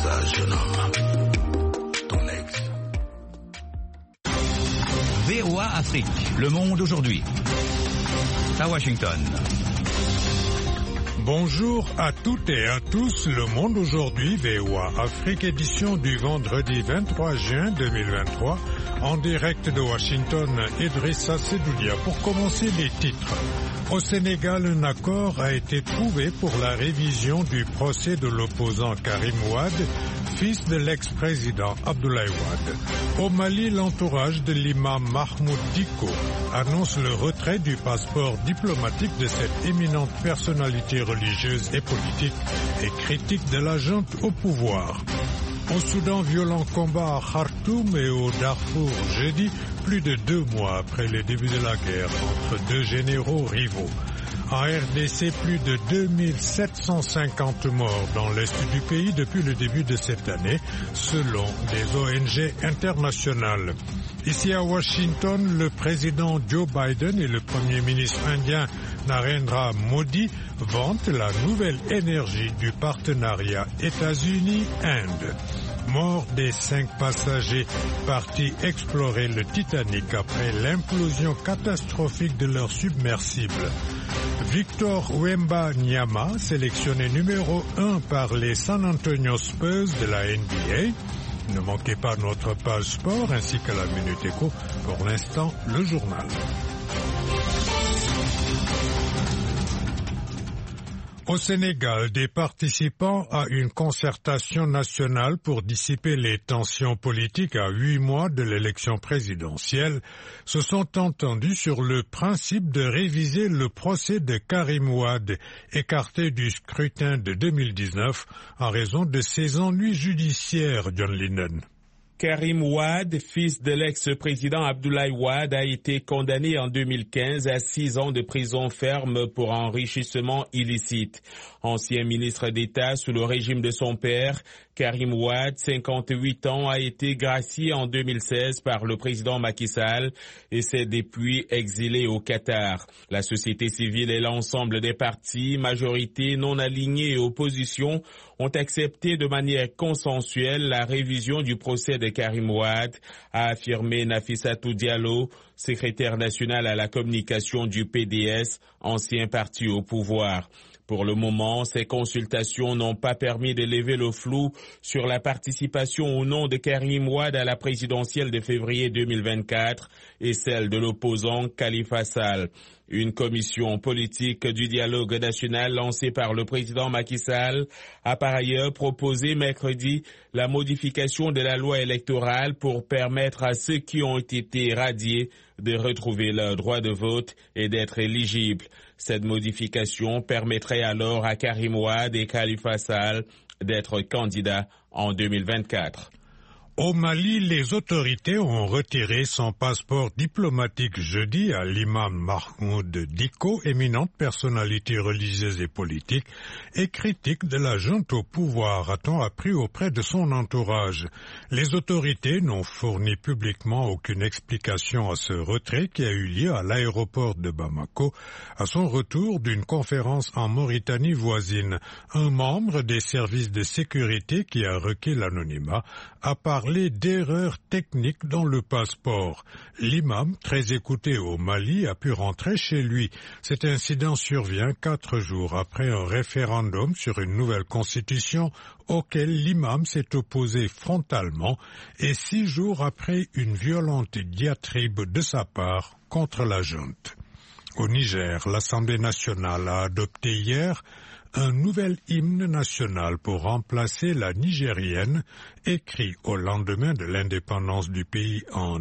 ça, jeune homme? Ton ex. VOA Afrique, le monde aujourd'hui. À Washington. Bonjour à toutes et à tous, le monde aujourd'hui, VOA Afrique, édition du vendredi 23 juin 2023, en direct de Washington, Idrissa Sedoudia. Pour commencer, les titres. Au Sénégal, un accord a été trouvé pour la révision du procès de l'opposant Karim Wade, fils de l'ex-président Abdoulaye Wade. Au Mali, l'entourage de l'imam Mahmoud Dicko annonce le retrait du passeport diplomatique de cette éminente personnalité religieuse et politique et critique de la junte au pouvoir. Au Soudan, violent combat à Khartoum et au Darfour jeudi, plus de 2 mois après le début de la guerre entre deux généraux rivaux. En RDC, plus de 2750 morts dans l'est du pays depuis le début de cette année, selon des ONG internationales. Ici à Washington, le président Joe Biden et le premier ministre indien Narendra Modi vantent la nouvelle énergie du partenariat États-Unis-Inde. Mort des 5 passagers partis explorer le Titanic après l'implosion catastrophique de leur submersible. Victor Wembanyama, sélectionné numéro 1 par les San Antonio Spurs de la NBA. Ne manquez pas notre page sport ainsi qu'à la Minute Éco. Pour l'instant, le journal. Au Sénégal, des participants à une concertation nationale pour dissiper les tensions politiques à 8 mois de l'élection présidentielle se sont entendus sur le principe de réviser le procès de Karim Wade, écarté du scrutin de 2019 en raison de ses ennuis judiciaires, John Lennon. Karim Wade, fils de l'ex-président Abdoulaye Wade, a été condamné en 2015 à 6 ans de prison ferme pour enrichissement illicite. Ancien ministre d'État sous le régime de son père, Karim Wade, 58 ans, a été gracié en 2016 par le président Macky Sall et s'est depuis exilé au Qatar. La société civile et l'ensemble des partis, majorité non alignée et opposition, ont accepté de manière consensuelle la révision du procès de Karim Wade, a affirmé Nafissatou Diallo, secrétaire national à la communication du PDS, ancien parti au pouvoir. Pour le moment, ces consultations n'ont pas permis de lever le flou sur la participation ou non de Karim Wade à la présidentielle de février 2024 et celle de l'opposant Khalifa Sall. Une commission politique du dialogue national lancée par le président Macky Sall a par ailleurs proposé mercredi la modification de la loi électorale pour permettre à ceux qui ont été radiés de retrouver leur droit de vote et d'être éligibles. Cette modification permettrait alors à Karim Wade et Khalifa Sall d'être candidats en 2024. Au Mali, les autorités ont retiré son passeport diplomatique jeudi à l'imam Mahmoud Dicko, éminente personnalité religieuse et politique, et critique de la junte au pouvoir, a-t-on appris auprès de son entourage. Les autorités n'ont fourni publiquement aucune explication à ce retrait qui a eu lieu à l'aéroport de Bamako, à son retour d'une conférence en Mauritanie voisine. Un membre des services de sécurité qui a requis l'anonymat a parlé d'erreurs techniques dans le passeport. L'imam, très écouté au Mali, a pu rentrer chez lui. Cet incident survient 4 jours après un référendum sur une nouvelle constitution auquel l'imam s'est opposé frontalement et 6 jours après une violente diatribe de sa part contre la junte. Au Niger, l'Assemblée nationale a adopté hier un nouvel hymne national pour remplacer la nigérienne, écrit au lendemain de l'indépendance du pays en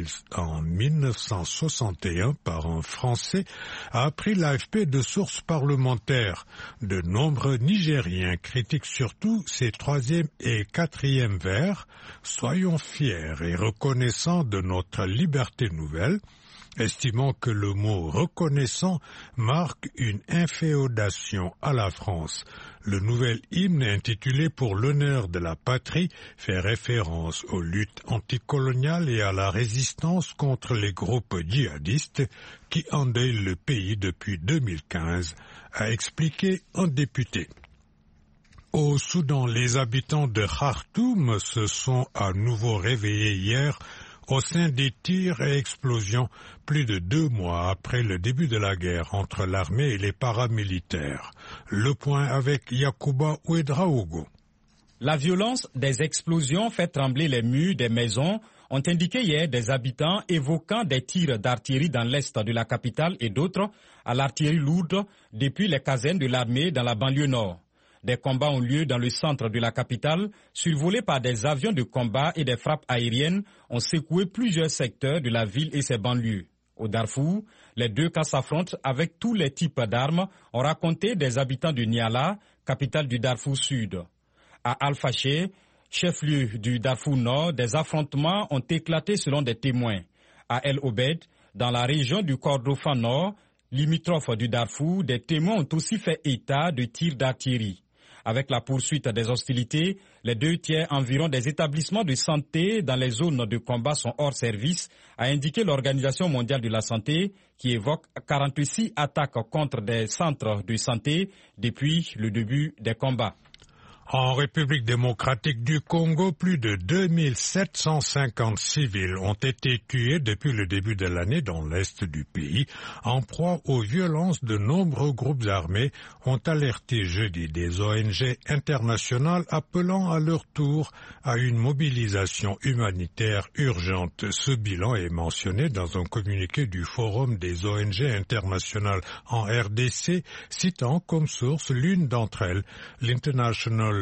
1961 par un Français, a appris l'AFP de sources parlementaires. De nombreux Nigériens critiquent surtout ses 3e et 4e vers. Soyons fiers et reconnaissants de notre liberté nouvelle, estimant que le mot reconnaissant marque une inféodation à la France. Le nouvel hymne intitulé Pour l'honneur de la patrie fait référence aux luttes anticoloniales et à la résistance contre les groupes djihadistes qui endeuillent le pays depuis 2015, a expliqué un député. Au Soudan, les habitants de Khartoum se sont à nouveau réveillés hier au sein des tirs et explosions plus de 2 mois après le début de la guerre entre l'armée et les paramilitaires. Le point avec Yacouba Ouedraogo. La violence des explosions fait trembler les murs des maisons, ont indiqué hier des habitants évoquant des tirs d'artillerie dans l'est de la capitale et d'autres à l'artillerie lourde depuis les casernes de l'armée dans la banlieue nord. Des combats ont lieu dans le centre de la capitale, survolés par des avions de combat et des frappes aériennes ont secoué plusieurs secteurs de la ville et ses banlieues. Au Darfour, les deux camps s'affrontent avec tous les types d'armes, ont raconté des habitants de Niala, capitale du Darfour Sud. À Al-Faché, chef-lieu du Darfour Nord, des affrontements ont éclaté selon des témoins. À El Obed, dans la région du Kordofan Nord, limitrophe du Darfour, des témoins ont aussi fait état de tirs d'artillerie. Avec la poursuite des hostilités, les 2/3 environ des établissements de santé dans les zones de combat sont hors service, a indiqué l'Organisation mondiale de la santé, qui évoque 46 attaques contre des centres de santé depuis le début des combats. En République démocratique du Congo, plus de 2750 civils ont été tués depuis le début de l'année dans l'est du pays. En proie aux violences, de nombreux groupes armés ont alerté jeudi des ONG internationales appelant à leur tour à une mobilisation humanitaire urgente. Ce bilan est mentionné dans un communiqué du Forum des ONG internationales en RDC, citant comme source l'une d'entre elles, l'International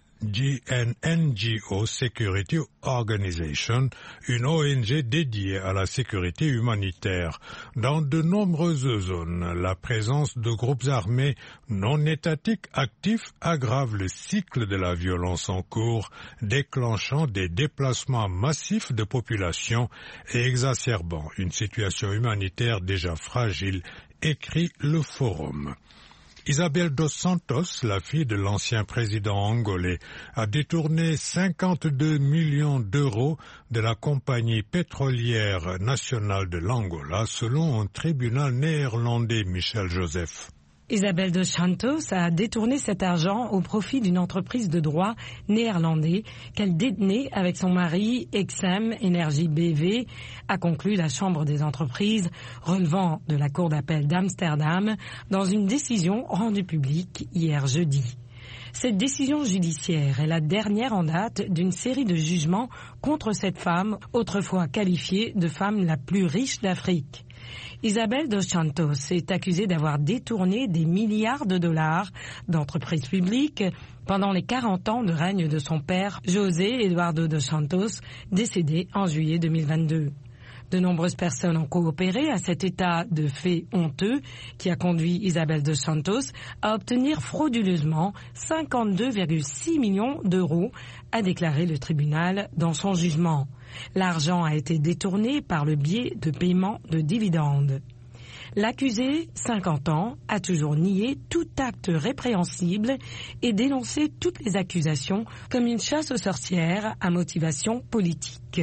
NGO Security Organization, une ONG dédiée à la sécurité humanitaire. Dans de nombreuses zones, la présence de groupes armés non étatiques actifs aggrave le cycle de la violence en cours, déclenchant des déplacements massifs de population et exacerbant une situation humanitaire déjà fragile, écrit le Forum. Isabel dos Santos, la fille de l'ancien président angolais, a détourné 52 millions d'euros de la compagnie pétrolière nationale de l'Angola, selon un tribunal néerlandais, Michel Joseph. Isabel dos Santos a détourné cet argent au profit d'une entreprise de droit néerlandais qu'elle détenait avec son mari Exem Energy BV, a conclu la Chambre des entreprises relevant de la Cour d'appel d'Amsterdam dans une décision rendue publique hier jeudi. Cette décision judiciaire est la dernière en date d'une série de jugements contre cette femme, autrefois qualifiée de femme la plus riche d'Afrique. Isabel dos Santos est accusée d'avoir détourné des milliards de dollars d'entreprises publiques pendant les 40 ans de règne de son père, José Eduardo dos Santos, décédé en juillet 2022. De nombreuses personnes ont coopéré à cet état de fait honteux qui a conduit Isabel dos Santos à obtenir frauduleusement 52,6 millions d'euros, a déclaré le tribunal dans son jugement. L'argent a été détourné par le biais de paiements de dividendes. L'accusé, 50 ans, a toujours nié tout acte répréhensible et dénoncé toutes les accusations comme une chasse aux sorcières à motivation politique.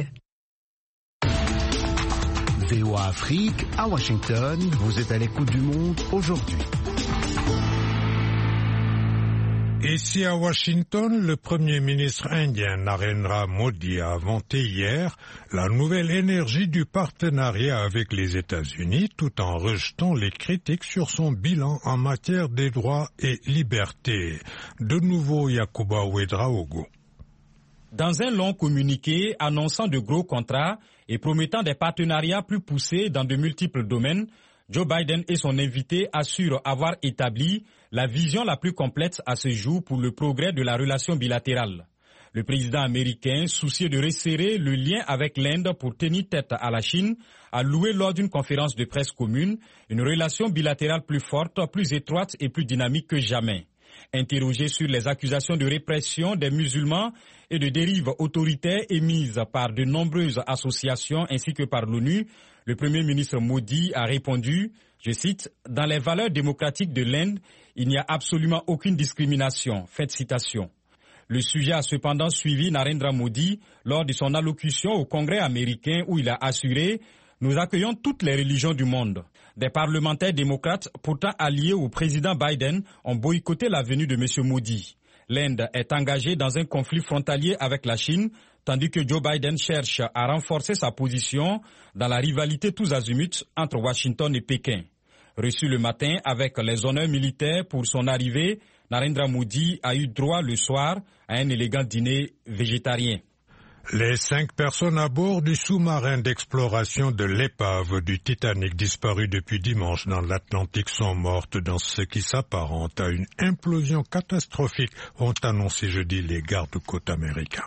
VOA Afrique, à Washington, vous êtes à l'écoute du monde aujourd'hui. Ici à Washington, le Premier ministre indien Narendra Modi a vanté hier la nouvelle énergie du partenariat avec les États-Unis tout en rejetant les critiques sur son bilan en matière des droits et libertés. De nouveau, Yacouba Ouedraogo. Dans un long communiqué annonçant de gros contrats et promettant des partenariats plus poussés dans de multiples domaines, Joe Biden et son invité assurent avoir établi la vision la plus complète à ce jour pour le progrès de la relation bilatérale. Le président américain, soucieux de resserrer le lien avec l'Inde pour tenir tête à la Chine, a loué lors d'une conférence de presse commune une relation bilatérale plus forte, plus étroite et plus dynamique que jamais. Interrogé sur les accusations de répression des musulmans et de dérives autoritaires émises par de nombreuses associations ainsi que par l'ONU, le Premier ministre Modi a répondu, je cite, « Dans les valeurs démocratiques de l'Inde, il n'y a absolument aucune discrimination ». Fin de citation. Le sujet a cependant suivi Narendra Modi lors de son allocution au Congrès américain où il a assuré « Nous accueillons toutes les religions du monde ». Des parlementaires démocrates, pourtant alliés au président Biden, ont boycotté la venue de M. Modi. L'Inde est engagée dans un conflit frontalier avec la Chine, tandis que Joe Biden cherche à renforcer sa position dans la rivalité tous azimuts entre Washington et Pékin. Reçu le matin avec les honneurs militaires pour son arrivée, Narendra Modi a eu droit le soir à un élégant dîner végétarien. Les 5 personnes à bord du sous-marin d'exploration de l'épave du Titanic disparu depuis dimanche dans l'Atlantique sont mortes dans ce qui s'apparente à une implosion catastrophique, ont annoncé jeudi les gardes-côtes américains.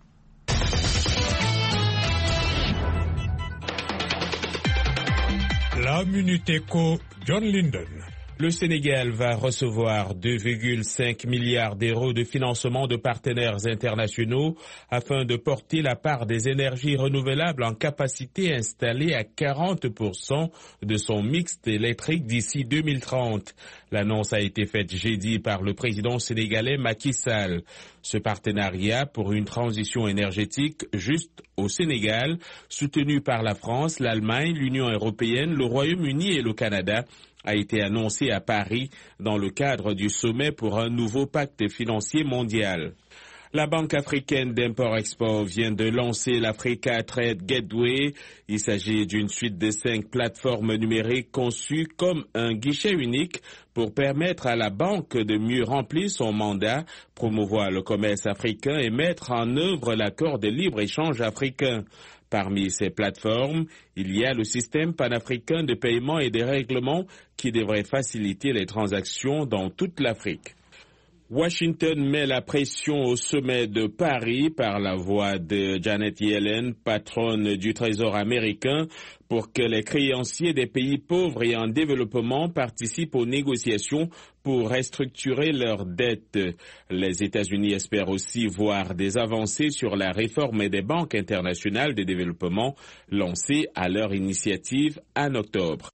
La Minute Éco, John Linden. Le Sénégal va recevoir 2,5 milliards d'euros de financement de partenaires internationaux afin de porter la part des énergies renouvelables en capacité installée à 40% de son mix électrique d'ici 2030. L'annonce a été faite jeudi par le président sénégalais Macky Sall. Ce partenariat pour une transition énergétique juste au Sénégal, soutenu par la France, l'Allemagne, l'Union européenne, le Royaume-Uni et le Canada, a été annoncé à Paris dans le cadre du sommet pour un nouveau pacte financier mondial. La Banque africaine d'import-export vient de lancer l'Africa Trade Gateway. Il s'agit d'une suite de 5 plateformes numériques conçues comme un guichet unique pour permettre à la banque de mieux remplir son mandat, promouvoir le commerce africain et mettre en œuvre l'accord de libre-échange africain. Parmi ces plateformes, il y a le système panafricain de paiement et de règlements qui devrait faciliter les transactions dans toute l'Afrique. Washington met la pression au sommet de Paris par la voix de Janet Yellen, patronne du Trésor américain, pour que les créanciers des pays pauvres et en développement participent aux négociations pour restructurer leurs dettes. Les États-Unis espèrent aussi voir des avancées sur la réforme des banques internationales de développement lancée à leur initiative en octobre.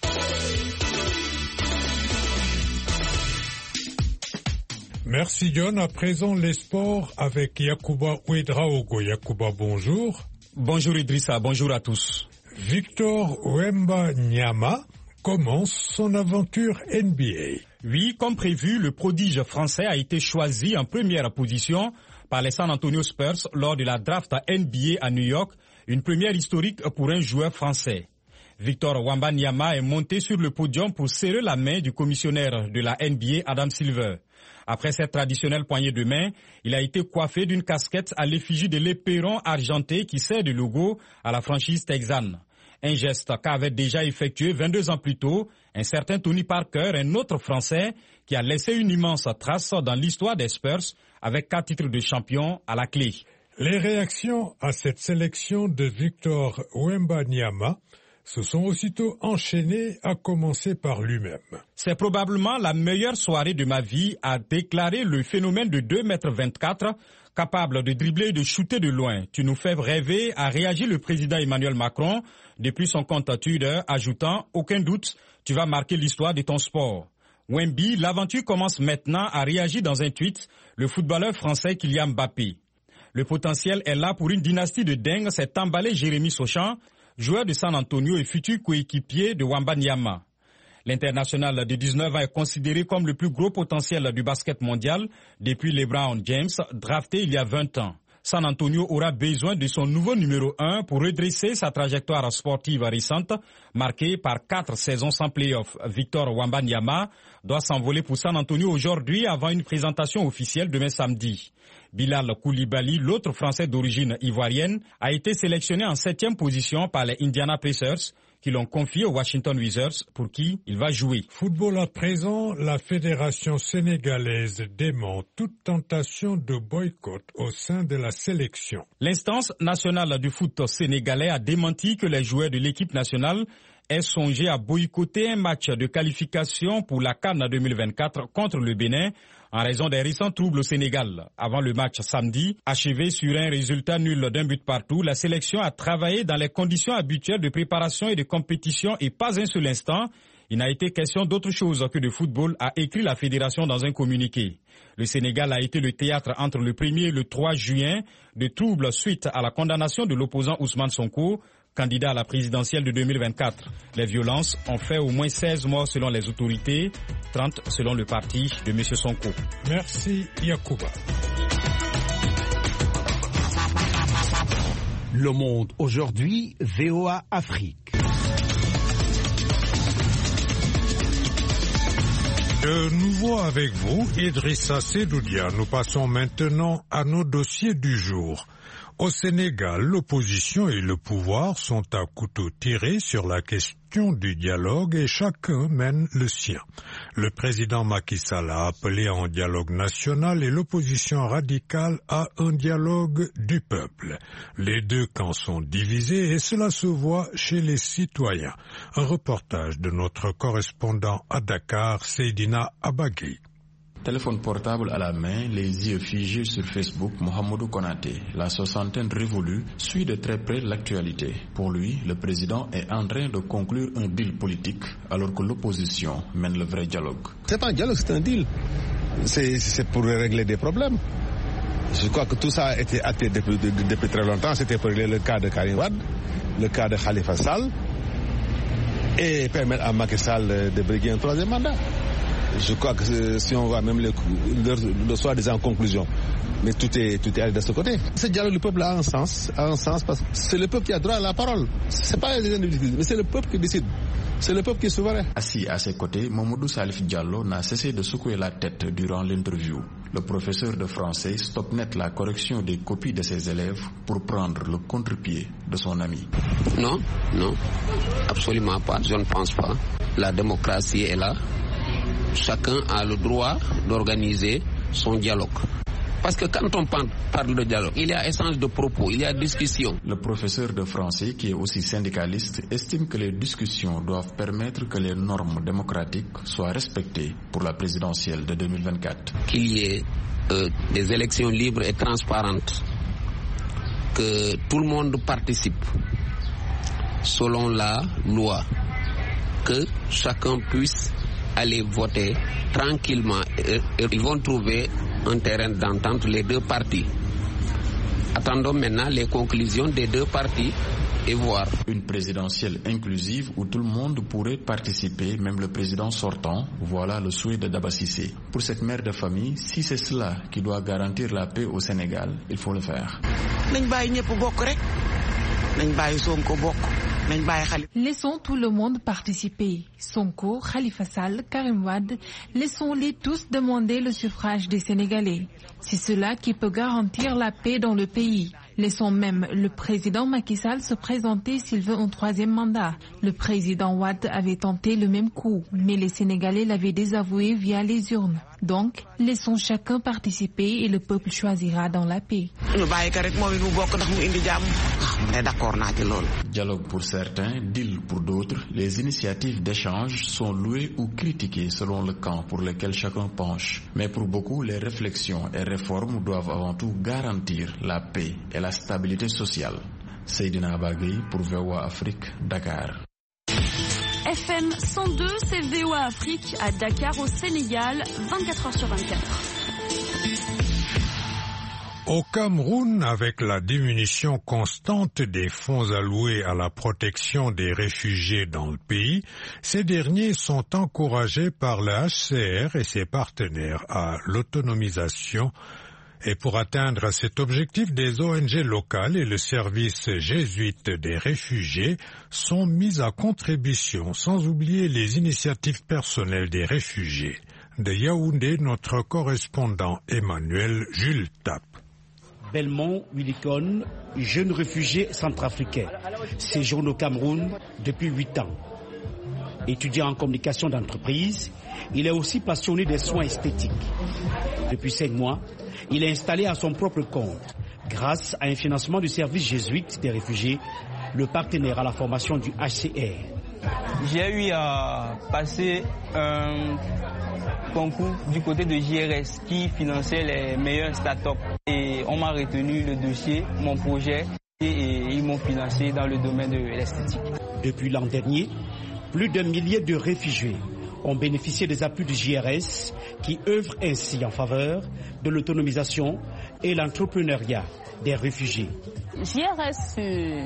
Merci John. À présent, les sports avec Yacouba Ouedraogo. Yacouba, bonjour. Bonjour Idrissa, bonjour à tous. Victor Wembanyama commence son aventure NBA. Oui, comme prévu, le prodige français a été choisi en première position par les San Antonio Spurs lors de la draft NBA à New York, une première historique pour un joueur français. Victor Wembanyama est monté sur le podium pour serrer la main du commissionnaire de la NBA, Adam Silver. Après cette traditionnelle poignée de main, il a été coiffé d'une casquette à l'effigie de l'éperon argenté qui sert de logo à la franchise texane. Un geste qu'avait déjà effectué 22 ans plus tôt un certain Tony Parker, un autre Français qui a laissé une immense trace dans l'histoire des Spurs avec 4 titres de champion à la clé. Les réactions à cette sélection de Victor Wembanyama se sont aussitôt enchaînées, à commencer par lui-même. C'est probablement la meilleure soirée de ma vie, a déclaré le phénomène de 2,24 m, capable de dribbler et de shooter de loin. Tu nous fais rêver, a réagi le président Emmanuel Macron depuis son compte Twitter, ajoutant « Aucun doute, tu vas marquer l'histoire de ton sport ». Wemby, l'aventure commence maintenant, a réagi dans un tweet le footballeur français Kylian Mbappé. Le potentiel est là pour une dynastie de dingue, s'est emballé Jérémy Sochan, joueur de San Antonio et futur coéquipier de Wembanyama. L'international de 19 ans est considéré comme le plus gros potentiel du basket mondial depuis LeBron James, drafté il y a 20 ans. San Antonio aura besoin de son nouveau numéro 1 pour redresser sa trajectoire sportive récente, marquée par 4 saisons sans play-off. Victor Wembanyama doit s'envoler pour San Antonio aujourd'hui avant une présentation officielle demain samedi. Bilal Koulibaly, l'autre Français d'origine ivoirienne, a été sélectionné en 7e position par les Indiana Pacers, qui l'ont confié aux Washington Wizards, pour qui il va jouer. Football à présent, la fédération sénégalaise dément toute tentation de boycott au sein de la sélection. L'instance nationale du foot sénégalais a démenti que les joueurs de l'équipe nationale aient songé à boycotter un match de qualification pour la CAN 2024 contre le Bénin en raison des récents troubles au Sénégal. Avant le match samedi, achevé sur un résultat nul d'un but partout, la sélection a travaillé dans les conditions habituelles de préparation et de compétition et pas un seul instant, il n'a été question d'autre chose que de football, a écrit la fédération dans un communiqué. Le Sénégal a été le théâtre entre le 1er et le 3 juin de troubles suite à la condamnation de l'opposant Ousmane Sonko candidat à la présidentielle de 2024. Les violences ont fait au moins 16 morts selon les autorités, 30 selon le parti de M. Sonko. Merci Yacouba. Le Monde aujourd'hui, VOA Afrique. De nouveau avec vous, Idrissa Sedoudia. Nous passons maintenant à nos dossiers du jour. Au Sénégal, l'opposition et le pouvoir sont à couteau tiré sur la question du dialogue et chacun mène le sien. Le président Macky Sall a appelé à un dialogue national et l'opposition radicale à un dialogue du peuple. Les deux camps sont divisés et cela se voit chez les citoyens. Un reportage de notre correspondant à Dakar, Seydina Abagui. Téléphone portable à la main, les yeux figés sur Facebook, Mohamedou Konaté, la soixantaine révolue, suit de très près l'actualité. Pour lui, le président est en train de conclure un deal politique, alors que l'opposition mène le vrai dialogue. C'est pas un dialogue, c'est un deal. C'est pour régler des problèmes. Je crois que tout ça a été acté depuis très longtemps. C'était pour régler le cas de Karim Wade, le cas de Khalifa Sall, et permettre à Macky Sall de briguer un troisième mandat. Je crois que si on voit même le soi-disant conclusion, mais tout est allé de ce côté. Ce dialogue, le peuple a un sens parce que c'est le peuple qui a droit à la parole. C'est pas les individus, mais c'est le peuple qui décide. C'est le peuple qui est souverain. Assis à ses côtés, Mamadou Salif Diallo n'a cessé de secouer la tête durant l'interview. Le professeur de français stoppe net la correction des copies de ses élèves pour prendre le contre-pied de son ami. Non, absolument pas. Je ne pense pas. La démocratie est là. Chacun a le droit d'organiser son dialogue. Parce que quand on parle de dialogue, il y a échange de propos, il y a discussion. Le professeur de français, qui est aussi syndicaliste, estime que les discussions doivent permettre que les normes démocratiques soient respectées pour la présidentielle de 2024. Qu'il y ait des élections libres et transparentes, que tout le monde participe selon la loi, que chacun puisse aller voter tranquillement et ils vont trouver un terrain d'entente les deux parties. Attendons maintenant les conclusions des deux parties et voir. Une présidentielle inclusive où tout le monde pourrait participer, même le président sortant, voilà le souhait de Daba Cissé. Pour cette mère de famille, si c'est cela qui doit garantir la paix au Sénégal, il faut le faire. Laissons tout le monde participer. Sonko, Khalifa Sall, Karim Wade, laissons-les tous demander le suffrage des Sénégalais. C'est cela qui peut garantir la paix dans le pays. Laissons même le président Macky Sall se présenter s'il veut un troisième mandat. Le président Wade avait tenté le même coup, mais les Sénégalais l'avaient désavoué via les urnes. Donc, laissons chacun participer et le peuple choisira dans la paix. Dialogue pour certains, deal pour d'autres, les initiatives d'échange sont louées ou critiquées selon le camp pour lequel chacun penche. Mais pour beaucoup, les réflexions et réformes doivent avant tout garantir la paix et la stabilité sociale. Seydina Abagui pour VOA Afrique, Dakar. FM 102, c'est VOA Afrique à Dakar au Sénégal, 24h sur 24. Au Cameroun, avec la diminution constante des fonds alloués à la protection des réfugiés dans le pays, ces derniers sont encouragés par le HCR et ses partenaires à l'autonomisation. Et pour atteindre cet objectif, des ONG locales et le service jésuite des réfugiés sont mis à contribution, sans oublier les initiatives personnelles des réfugiés. De Yaoundé, notre correspondant Emmanuel Jules Tap. Belmont Willikon, jeune réfugié centrafricain, séjourne au Cameroun depuis 8 ans. Étudiant en communication d'entreprise, il est aussi passionné des soins esthétiques. Depuis 5 mois, il est installé à son propre compte, grâce à un financement du service jésuite des réfugiés, le partenaire à la formation du HCR. J'ai eu à passer un concours du côté de JRS qui finançait les meilleurs startups. Et on m'a retenu le dossier, mon projet, et ils m'ont financé dans le domaine de l'esthétique. Depuis l'an dernier, plus d'1 millier de réfugiés ont bénéficié des appuis du JRS qui œuvrent ainsi en faveur de l'autonomisation et l'entrepreneuriat des réfugiés. JRS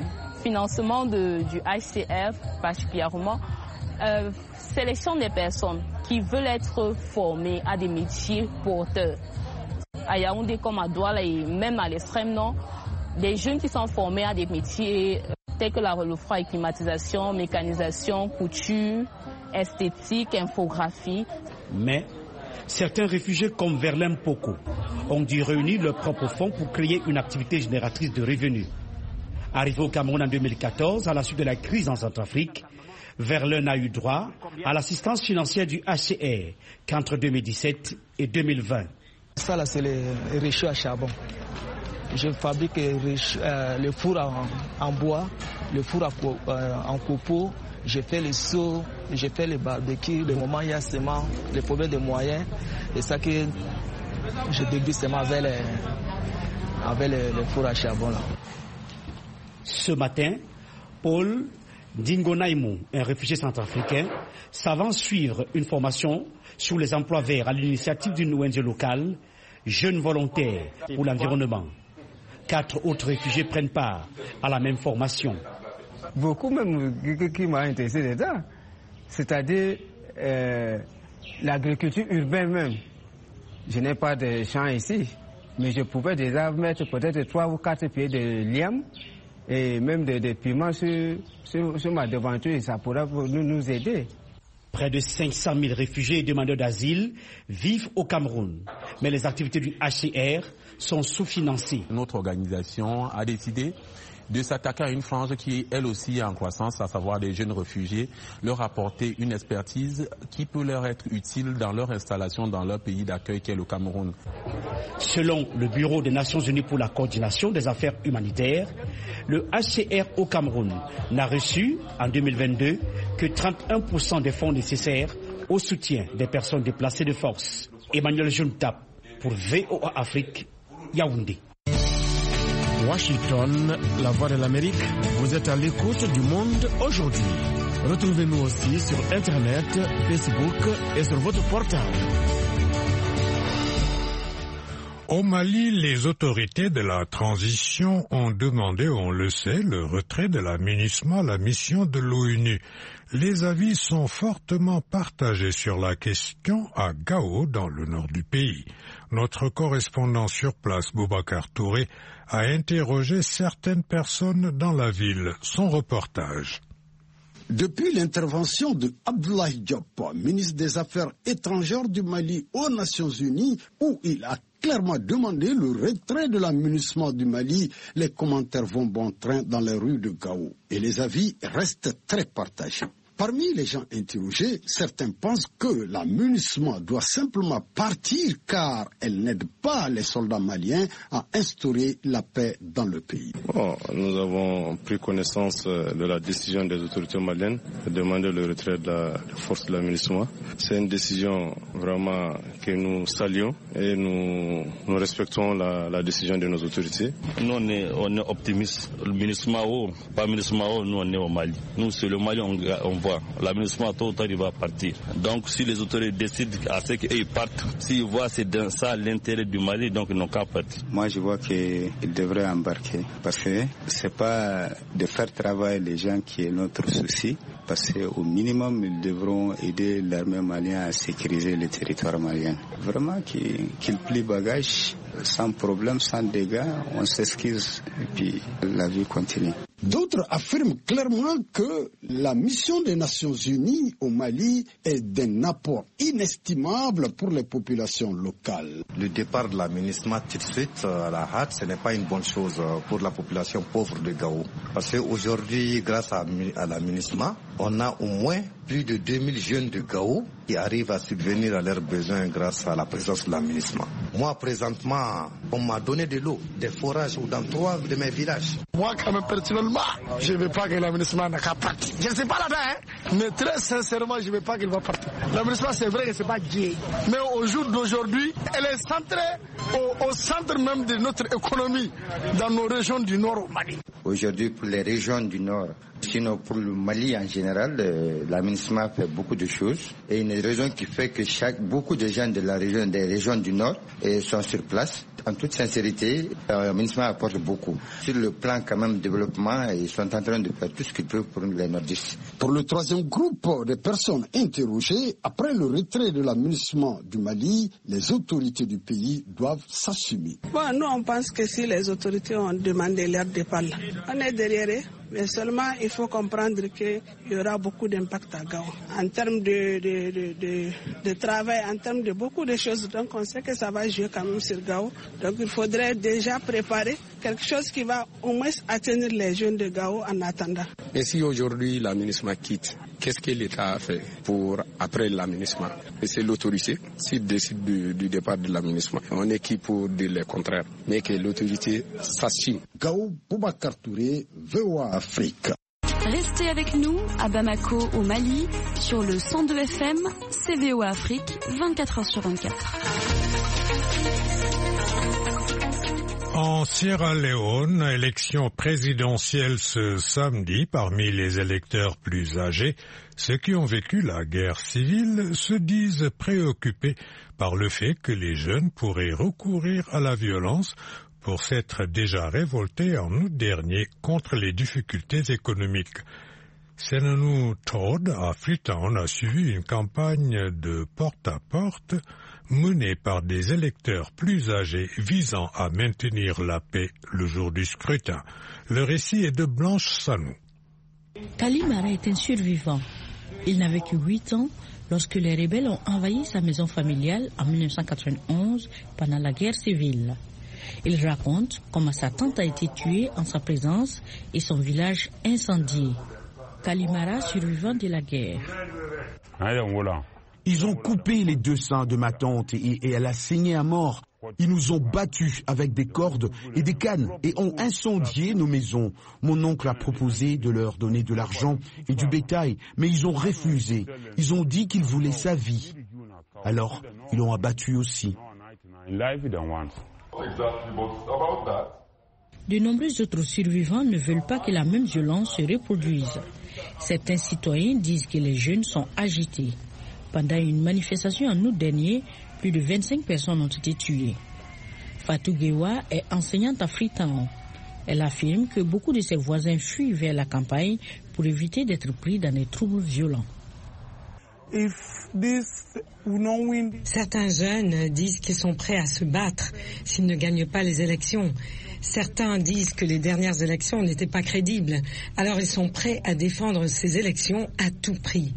financement du HCR particulièrement sélectionne des personnes qui veulent être formées à des métiers porteurs. À Yaoundé comme à Douala et même à l'extrême nord, des jeunes qui sont formés à des métiers tels que le froid et climatisation, mécanisation, couture, esthétique, infographie. Mais certains réfugiés comme Verlaine Poko ont dû réunir leurs propres fonds pour créer une activité génératrice de revenus. Arrivé au Cameroun en 2014, à la suite de la crise en Centrafrique, Verlaine a eu droit à l'assistance financière du HCR qu'entre 2017 et 2020. Ça là, c'est le réchaud à charbon. Je fabrique le four en bois, le four en copeaux. Je fais les seaux, je fais les barbecues. Le moment où il y a seulement les problèmes de moyens, c'est ça que je débute seulement avec le four à charbon là. Ce matin, Paul Dingonaimou, un réfugié centrafricain, s'avance suivre une formation sur les emplois verts à l'initiative d'une ONG locale, Jeunes volontaires pour l'environnement. 4 autres réfugiés prennent part à la même formation. Beaucoup même qui m'a intéressé dedans, c'est-à-dire l'agriculture urbaine même. Je n'ai pas de champs ici, mais je pouvais déjà mettre peut-être 3 ou 4 pieds de liam et même des piments sur ma devanture et ça pourra nous aider. Près de 500 000 réfugiés et demandeurs d'asile vivent au Cameroun, mais les activités du HCR sont sous-financées. Notre organisation a décidé de s'attaquer à une frange qui, elle aussi, est en croissance, à savoir les jeunes réfugiés, leur apporter une expertise qui peut leur être utile dans leur installation dans leur pays d'accueil qui est le Cameroun. Selon le Bureau des Nations Unies pour la coordination des affaires humanitaires, le HCR au Cameroun n'a reçu en 2022 que 31% des fonds nécessaires au soutien des personnes déplacées de force. Emmanuel Juntap pour VOA Afrique, Yaoundé. Washington, la voix de l'Amérique, vous êtes à l'écoute du monde aujourd'hui. Retrouvez-nous aussi sur Internet, Facebook et sur votre portable. Au Mali, les autorités de la transition ont demandé, on le sait, le retrait de la MINUSMA, la mission de l'ONU. Les avis sont fortement partagés sur la question à Gao, dans le nord du pays. Notre correspondant sur place, Boubacar Touré, a interrogé certaines personnes dans la ville. Son reportage. Depuis l'intervention de Abdoulaye Diop, ministre des Affaires étrangères du Mali aux Nations Unies, où il a clairement demandé le retrait de la MINUSMA du Mali, les commentaires vont bon train dans les rues de Gao et les avis restent très partagés. Parmi les gens interrogés, certains pensent que la MINUSMA doit simplement partir car elle n'aide pas les soldats maliens à instaurer la paix dans le pays. Nous avons pris connaissance de la décision des autorités maliennes de demander le retrait de la force de la MINUSMA. C'est une décision vraiment que nous saluons et nous respectons la décision de nos autorités. Nous, on est optimistes. Le MINUSMA, pas MINUSMA, nous on est au Mali. Nous, c'est le Mali, on voit. La MINUSMA, tôt ou tard, il va partir. Donc, si les autorités décident à ce qu'ils partent, s'ils voient c'est dans ça l'intérêt du Mali, donc ils n'ont qu'à partir. Moi, je vois qu'ils devraient embarquer parce que c'est pas de faire travailler les gens qui est notre souci, parce qu'au minimum, ils devront aider l'armée malienne à sécuriser le territoire malien. Vraiment qu'ils plient bagage sans problème, sans dégâts, on s'excuse et puis la vie continue. D'autres affirment clairement que la mission des Nations Unies au Mali est d'un apport inestimable pour les populations locales. Le départ de la MINUSMA tout de suite à la hâte, ce n'est pas une bonne chose pour la population pauvre de Gao. Parce qu'aujourd'hui, grâce à la MINUSMA, on a au moins plus de 2000 jeunes de Gao qui arrivent à subvenir à leurs besoins grâce à la présence de la MINUSMA. Moi, présentement, on m'a donné de l'eau, des forages dans 3 de mes villages. Moi, quand même, personnellement, je ne veux pas que la MINUSMA n'a qu'à partir. Je ne sais pas là-dedans, mais très sincèrement, je ne veux pas qu'elle va partir. La MINUSMA, c'est vrai que ce n'est pas gay. Mais au jour d'aujourd'hui, elle est centrée au centre même de notre économie dans nos régions du Nord au Mali. Aujourd'hui, pour les régions du Nord, Sinon, pour le Mali en général, la MINUSMA fait beaucoup de choses. Et une raison qui fait que beaucoup de gens de la région, des régions du Nord, sont sur place. En toute sincérité, la MINUSMA apporte beaucoup. Sur le plan quand même développement, ils sont en train de faire tout ce qu'ils peuvent pour les nordistes. Pour le troisième groupe de personnes interrogées, après le retrait de la MINUSMA du Mali, les autorités du pays doivent s'assumer. Bon, nous on pense que si les autorités ont demandé leur départ, on est derrière eux. Mais seulement, il faut comprendre qu'il y aura beaucoup d'impact à Gao. En termes de travail, en termes de beaucoup de choses. Donc, on sait que ça va jouer quand même sur Gao. Donc, il faudrait déjà préparer quelque chose qui va au moins atteindre les jeunes de Gao en attendant. Et si aujourd'hui la MINUSMA quitte, qu'est-ce que l'État a fait pour après la MINUSMA? Et c'est l'autorité, s'il décide du départ de la MINUSMA. On est qui pour dire le contraire, mais que l'autorité s'assume. Gao, Boubacar Touré, VOA Afrique. Restez avec nous à Bamako au Mali sur le 102 FM, c'est VOA Afrique, 24h/24. En Sierra Leone, élection présidentielle ce samedi, parmi les électeurs plus âgés, ceux qui ont vécu la guerre civile se disent préoccupés par le fait que les jeunes pourraient recourir à la violence pour s'être déjà révoltés en août dernier contre les difficultés économiques. Senanou Todd à Freetown a suivi une campagne de porte-à-porte menée par des électeurs plus âgés visant à maintenir la paix le jour du scrutin. Le récit est de Blanche Sanou. Kalimara est un survivant. Il n'avait que 8 ans lorsque les rebelles ont envahi sa maison familiale en 1991 pendant la guerre civile. Il raconte comment sa tante a été tuée en sa présence et son village incendié. Kalimara, survivant de la guerre. Ils ont coupé les 2 seins de ma tante et elle a saigné à mort. Ils nous ont battus avec des cordes et des cannes et ont incendié nos maisons. Mon oncle a proposé de leur donner de l'argent et du bétail, mais ils ont refusé. Ils ont dit qu'ils voulaient sa vie. Alors, ils l'ont abattu aussi. De nombreux autres survivants ne veulent pas que la même violence se reproduise. Certains citoyens disent que les jeunes sont agités. Pendant une manifestation en août dernier, plus de 25 personnes ont été tuées. Fatou Gewa est enseignante à Freetown. Elle affirme que beaucoup de ses voisins fuient vers la campagne pour éviter d'être pris dans des troubles violents. Certains jeunes disent qu'ils sont prêts à se battre s'ils ne gagnent pas les élections. Certains disent que les dernières élections n'étaient pas crédibles. Alors ils sont prêts à défendre ces élections à tout prix.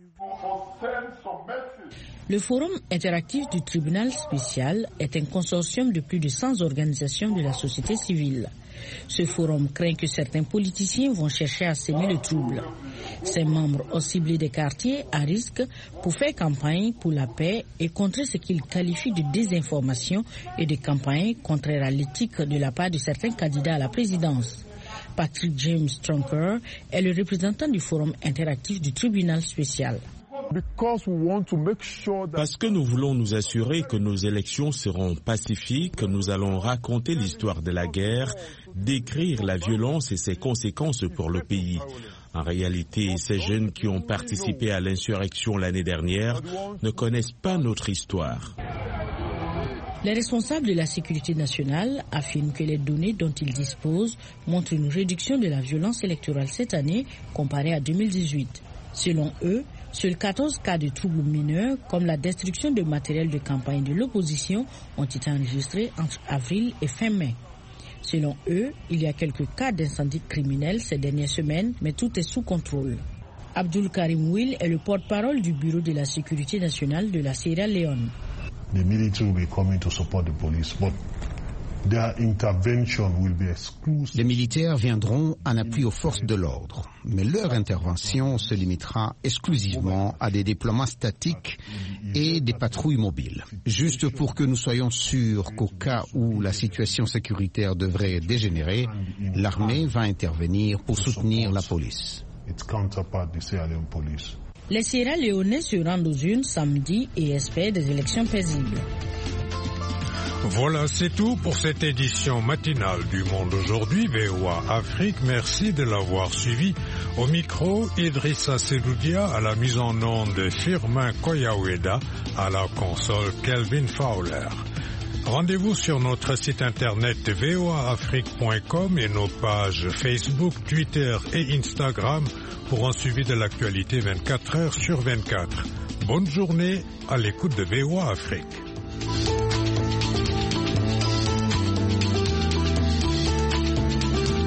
Le Forum interactif du tribunal spécial est un consortium de plus de 100 organisations de la société civile. Ce forum craint que certains politiciens vont chercher à semer le trouble. Ses membres ont ciblé des quartiers à risque pour faire campagne pour la paix et contrer ce qu'ils qualifient de désinformation et de campagne contraire à l'éthique de la part de certains candidats à la présidence. Patrick James Stronker est le représentant du Forum interactif du tribunal spécial. Parce que nous voulons nous assurer que nos élections seront pacifiques, nous allons raconter l'histoire de la guerre, décrire la violence et ses conséquences pour le pays. En réalité, ces jeunes qui ont participé à l'insurrection l'année dernière ne connaissent pas notre histoire. Les responsables de la sécurité nationale affirment que les données dont ils disposent montrent une réduction de la violence électorale cette année comparée à 2018. Selon eux, seuls 14 cas de troubles mineurs, comme la destruction de matériel de campagne de l'opposition, ont été enregistrés entre avril et fin mai. Selon eux, il y a quelques cas d'incendie criminels ces dernières semaines, mais tout est sous contrôle. Abdul Karim Will est le porte-parole du Bureau de la sécurité nationale de la Sierra Leone. The military will be coming to support the police, but their intervention will be exclusive. Les militaires viendront en appui aux forces de l'ordre, mais leur intervention se limitera exclusivement à des déploiements statiques et des patrouilles mobiles. Juste pour que nous soyons sûrs qu'au cas où la situation sécuritaire devrait dégénérer, l'armée va intervenir pour soutenir la police. Les Sierra Leonais se rendent aux urnes samedi et espèrent des élections paisibles. Voilà, c'est tout pour cette édition matinale du Monde aujourd'hui, VOA Afrique. Merci de l'avoir suivi. Au micro, Idrissa Sedoudia, à la mise en onde Firmin Koyaweda, à la console Kelvin Fowler. Rendez-vous sur notre site internet voaafrique.com et nos pages Facebook, Twitter et Instagram pour un suivi de l'actualité 24 heures sur 24. Bonne journée à l'écoute de VOA Afrique.